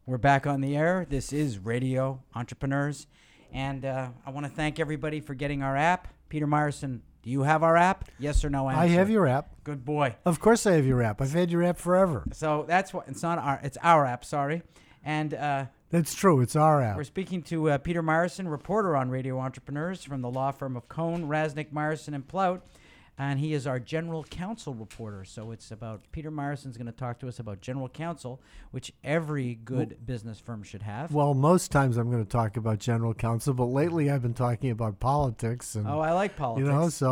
We're back on the air. This is Radio Entrepreneurs. And I want to thank everybody for getting our app. Peter Myerson, do you have our app? Yes or no answer? I have your app. Good boy. Of course I have your app. I've had your app forever. So that's what, it's our app, sorry. And that's true. It's our app. we're speaking to Peter Myerson, reporter on Radio Entrepreneurs from the law firm of Cohn, Rasnick, Myerson, and Plout. And he is our general counsel reporter. So it's about Peter Myerson's going to talk to us about general counsel, which every good business firm should have. Well, most times I'm going to talk about general counsel, but lately I've been talking about politics. And, Oh, I like politics.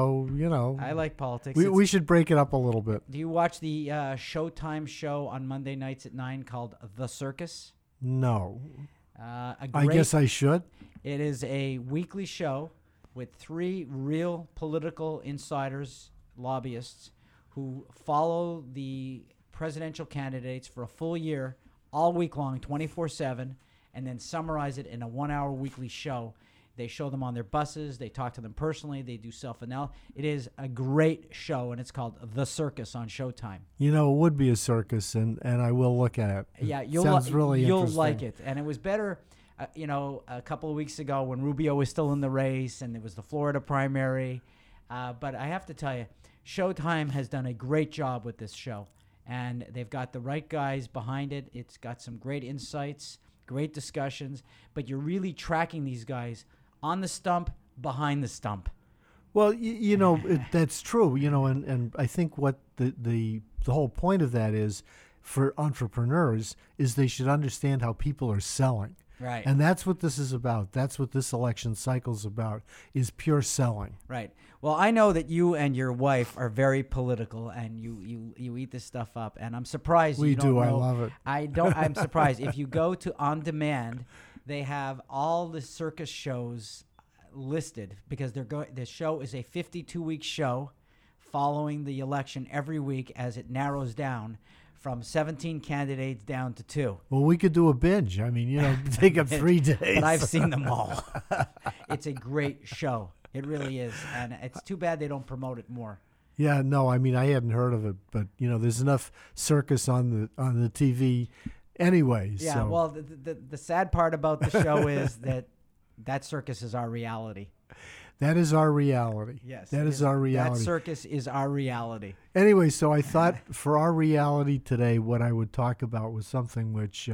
I like politics. We should break it up a little bit. Do you watch the Showtime show on Monday nights at 9 called The Circus? No. I guess I should. It is a weekly show with 3 real political insiders, lobbyists, who follow the presidential candidates for a full year, all week long, 24/7, and then summarize it in a 1-hour weekly show. They show them on their buses. They talk to them personally. They do self-analysis. It is a great show, and it's called The Circus on Showtime. It would be a circus, and I will look at it. Yeah, sounds really you'll interesting. like it. And it was better, a couple of weeks ago when Rubio was still in the race, and it was the Florida primary. But I have to tell you, Showtime has done a great job with this show, and they've got the right guys behind it. It's got some great insights, great discussions, but you're really tracking these guys on the stump, behind the stump. Well, that's true. And I think what the whole point of that is for entrepreneurs is they should understand how people are selling. Right. And that's what this is about. That's what this election cycle is about, is pure selling. Right. Well, I know that you and your wife are very political, and you eat this stuff up, and I'm surprised We you don't do. I know. love it. I'm surprised. If you go to On Demand, they have all the circus shows listed because the show is a 52-week show following the election every week as it narrows down from 17 candidates down to 2. Well, we could do a binge. Take up 3 days. But I've seen them all. It's a great show. It really is. And it's too bad they don't promote it more. Yeah, no, I hadn't heard of it, but there's enough circus on the TV anyway. Yeah, so. well, the sad part about the show is that circus is our reality. That is our reality. Yes. That is our reality. That circus is our reality. Anyway, so I thought for our reality today, what I would talk about was something which,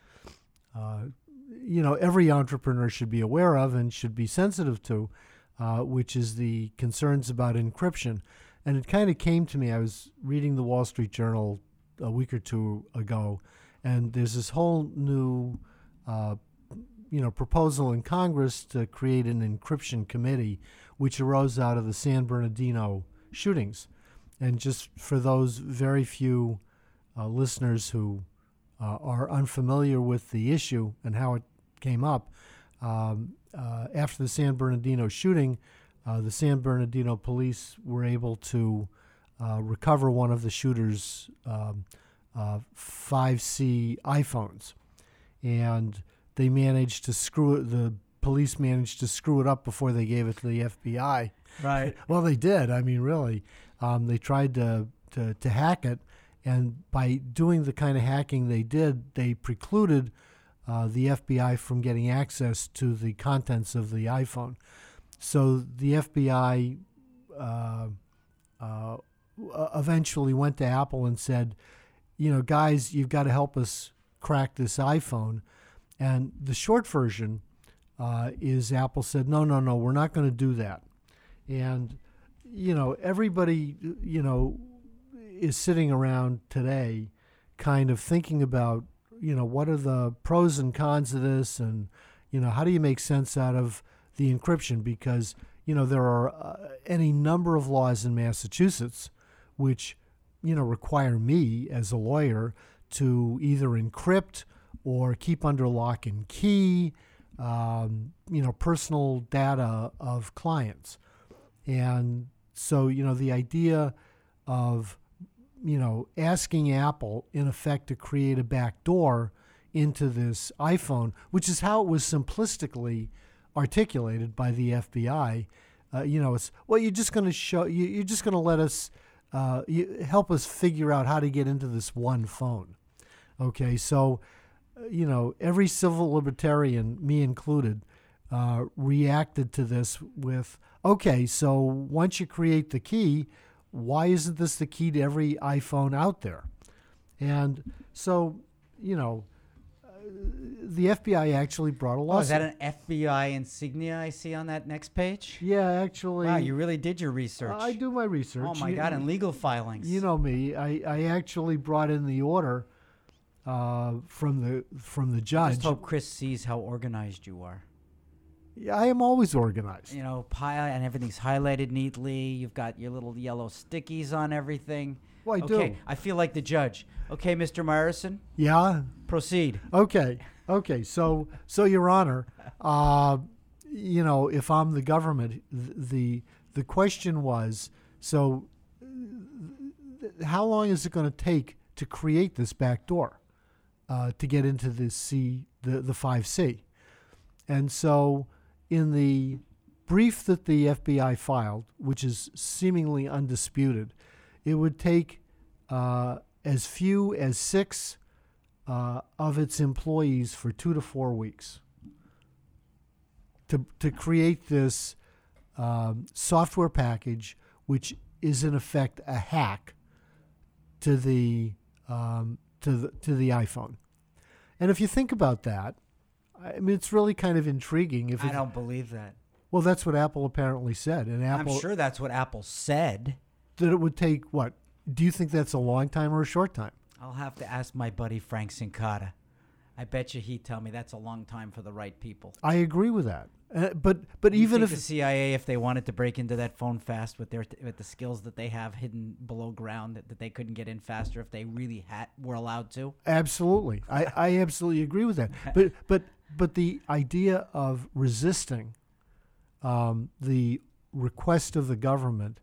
every entrepreneur should be aware of and should be sensitive to, which is the concerns about encryption. And it kind of came to me. I was reading the Wall Street Journal a week or 2 ago, and there's this whole new proposal in Congress to create an encryption committee, which arose out of the San Bernardino shootings. And just for those very few listeners who are unfamiliar with the issue and how it came up, after the San Bernardino shooting, the San Bernardino police were able to recover one of the shooter's 5C iPhones. And they managed to the police managed to screw it up before they gave it to the FBI. Right. Well, they did. Really. They tried to hack it, and by doing the kind of hacking they did, they precluded the FBI from getting access to the contents of the iPhone. So the FBI eventually went to Apple and said, guys, you've got to help us crack this iPhone. And the short version is Apple said, no, we're not going to do that. And, everybody, is sitting around today kind of thinking about, what are the pros and cons of this? And, how do you make sense out of the encryption? Because, there are any number of laws in Massachusetts which, require me as a lawyer to either encrypt or keep under lock and key, personal data of clients. And so, the idea of, asking Apple, in effect, to create a back door into this iPhone, which is how it was simplistically articulated by the FBI. It's, well, you're just going to let us, help us figure out how to get into this one phone. Okay, so every civil libertarian, me included, reacted to this with, okay, so once you create the key, why isn't this the key to every iPhone out there? And so, the FBI actually brought a lawsuit. Oh, is that an FBI insignia I see on that next page? Yeah, actually. Wow, you really did your research. I do my research. Oh my God, and legal filings. You know me. I actually brought in the order from the judge. Just hope Chris sees how organized you are. Yeah, I am always organized. And everything's highlighted neatly. You've got your little yellow stickies on everything. Well, I Okay, do. I feel like the judge. Okay, Mr. Myerson, Yeah. proceed. Okay. So Your Honor, if I'm the government, the question was, so how long is it going to take to create this back door to get into the 5C? And so in the brief that the FBI filed, which is seemingly undisputed, it would take as few as 6 of its employees for 2 to 4 weeks to create this software package, which is in effect a hack to the iPhone. And if you think about that, I mean, it's really kind of intriguing. I don't believe that. Well, that's what Apple apparently said, and Apple I'm sure that's what Apple said. that it would take what? Do you think that's a long time or a short time? I'll have to ask my buddy Frank Sincata. I bet you he'd tell me that's a long time for the right people. I agree with that. But You even think if the CIA, if they wanted to break into that phone fast with the skills that they have hidden below ground, that they couldn't get in faster if they really were allowed to. Absolutely, I absolutely agree with that. But the idea of resisting the request of the government,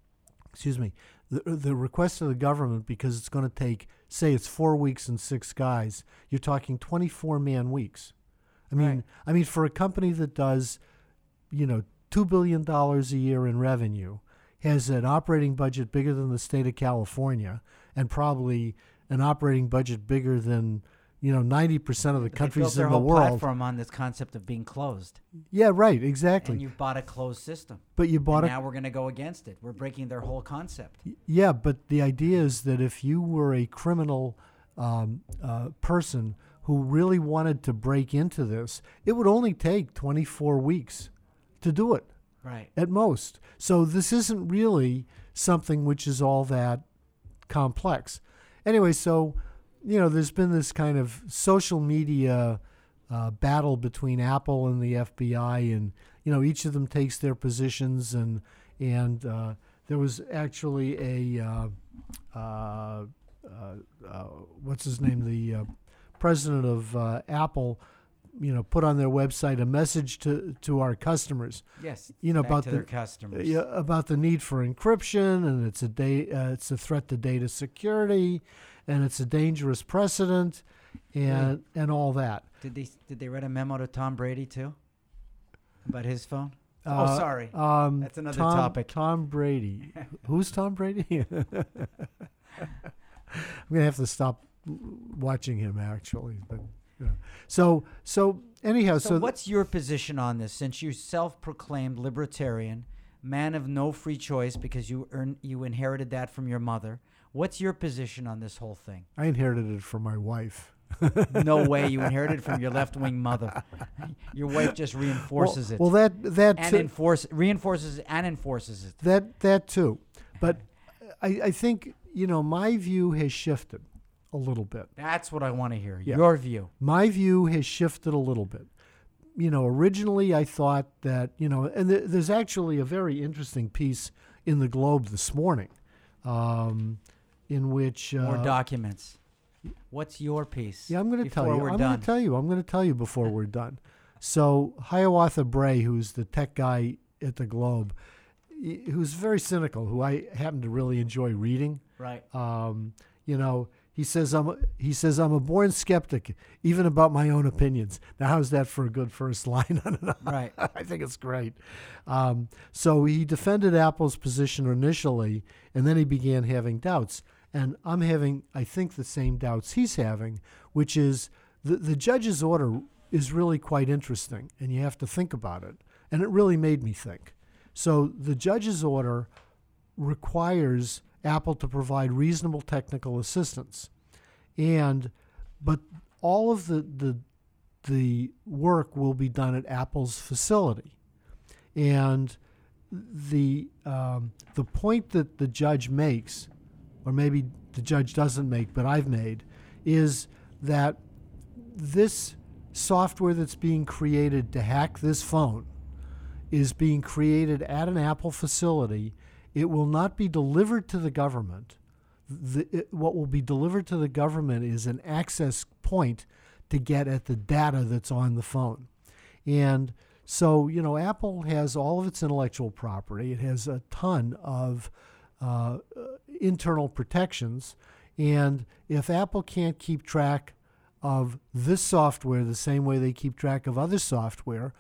the request of the government, because it's going to take, say, it's 4 weeks and 6 guys. You're talking 24-man weeks. I mean, for a company that does, $2 billion a year in revenue, has an operating budget bigger than the state of California, and probably an operating budget bigger than 90% of the countries they built in the their whole world. platform on this concept of being closed. Yeah, right, exactly. And you bought a closed system. But you bought and now we're going to go against it. We're breaking their whole concept. Yeah, but the idea is that if you were a criminal person who really wanted to break into this, it would only take 24 weeks to do it. Right. At most. So this isn't really something which is all that complex. Anyway, so, there's been this kind of social media battle between Apple and the FBI, and, each of them takes their positions, and there was actually what's his name, the president of Apple, put on their website a message to our customers. Yes. About to their customers. About the need for encryption, and it's a threat to data security, and it's a dangerous precedent, and all that. Did they write a memo to Tom Brady too about his phone? Sorry. That's another topic. Tom Brady. Who's Tom Brady? I'm gonna have to stop watching him, actually. But so anyhow, so what's your position on this? Since you self-proclaimed libertarian, man of no free choice, because you inherited that from your mother. What's your position on this whole thing? I inherited it from my wife. No way, you inherited it from your left-wing mother. Your wife just reinforces it. Well, that and reinforces and enforces it. That too, but I think my view has shifted a little bit. That's what I want to hear. Yeah. Your view. My view has shifted a little bit. Originally I thought that, and there's actually a very interesting piece in the Globe this morning, in which more documents. What's your piece? Yeah, I'm going to tell you. I'm going to tell you before we're done. So Hiawatha Bray, who's the tech guy at the Globe, who's very cynical, who I happen to really enjoy reading. Right. He says I'm a born skeptic, even about my own opinions. Now, how's that for a good first line? Right. I think it's great. So he defended Apple's position initially, and then he began having doubts. And I'm having, I think, the same doubts he's having, which is the judge's order is really quite interesting, and you have to think about it. And it really made me think. So the judge's order requires Apple to provide reasonable technical assistance, but all of the work will be done at Apple's facility, and the point that the judge makes, or maybe the judge doesn't make, but I've made, is that this software that's being created to hack this phone is being created at an Apple facility. It will not be delivered to the government. What will be delivered to the government is an access point to get at the data that's on the phone. And so, Apple has all of its intellectual property. It has a ton of internal protections. And if Apple can't keep track of this software the same way they keep track of other software,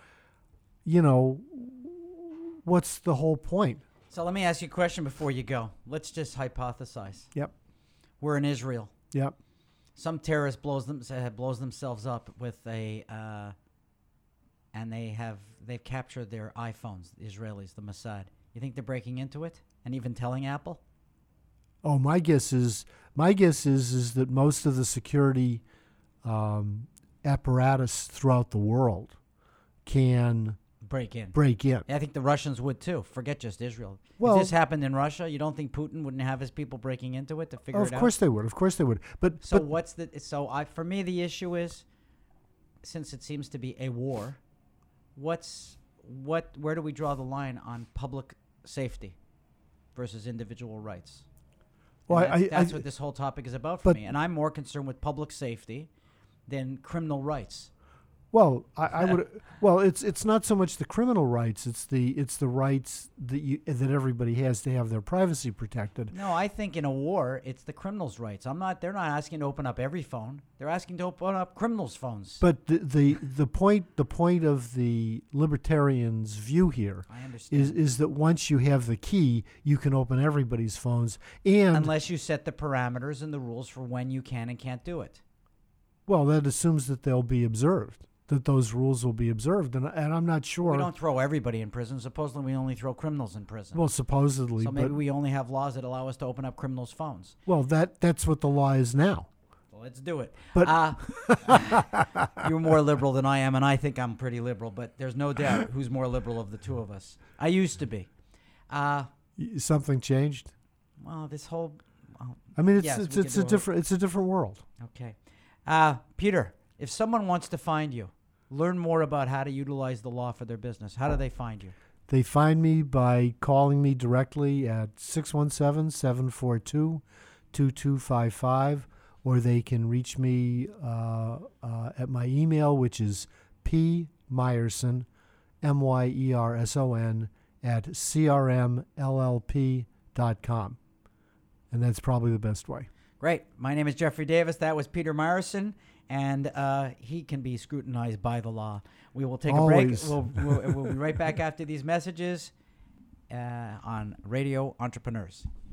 what's the whole point? So let me ask you a question before you go. Let's just hypothesize. Yep. We're in Israel. Yep. Some terrorist blows themselves up with and they've captured their iPhones, the Israelis, the Mossad. You think they're breaking into it and even telling Apple? Oh, my guess is that most of the security apparatus throughout the world can break in. Yeah, I think the Russians would too. Forget just Israel. Well, if this happened in Russia, you don't think Putin wouldn't have his people breaking into it to figure it out? Of course they would. But for me the issue is, since it seems to be a war, where do we draw the line on public safety versus individual rights? Well, that's what this whole topic is about for me, and I'm more concerned with public safety than criminal rights. Well, I would. Well, it's not so much the criminal rights; it's the rights that everybody has to have their privacy protected. No, I think in a war, it's the criminals' rights. They're not asking to open up every phone. They're asking to open up criminals' phones. But the point of the libertarians' view here, I understand, is that once you have the key, you can open everybody's phones, and unless you set the parameters and the rules for when you can and can't do it. Well, that assumes that they'll be observed. That those rules will be observed, and I'm not sure. We don't throw everybody in prison. Supposedly, we only throw criminals in prison. Well, supposedly, so maybe we only have laws that allow us to open up criminals' phones. Well, that's what the law is now. Well, let's do it. But you're more liberal than I am, and I think I'm pretty liberal. But there's no doubt who's more liberal of the two of us. I used to be. Something changed. Well, this whole. I mean, it's a different world. Okay, Peter. If someone wants to find you, learn more about how to utilize the law for their business, how do they find you? They find me by calling me directly at 617-742-2255, or they can reach me at my email, which is pmeyerson, Meyerson, at crmllp.com. And that's probably the best way. Great. My name is Jeffrey Davis. That was Peter Meyerson. And he can be scrutinized by the law. We will take Always. a break. We'll be right back after these messages on Radio Entrepreneurs.